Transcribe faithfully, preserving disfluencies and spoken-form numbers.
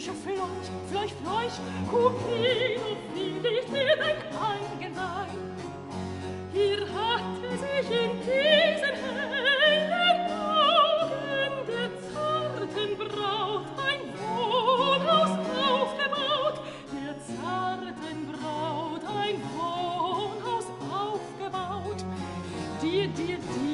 Fleuch, Fleuch, Fleuch, Cupido fiel ich mir dein Eigenlein. Hier hatte sich in diesen hellen Augen der zarten Braut ein Wohnhaus aufgebaut, der zarten Braut ein Wohnhaus aufgebaut. Dir, dir, dir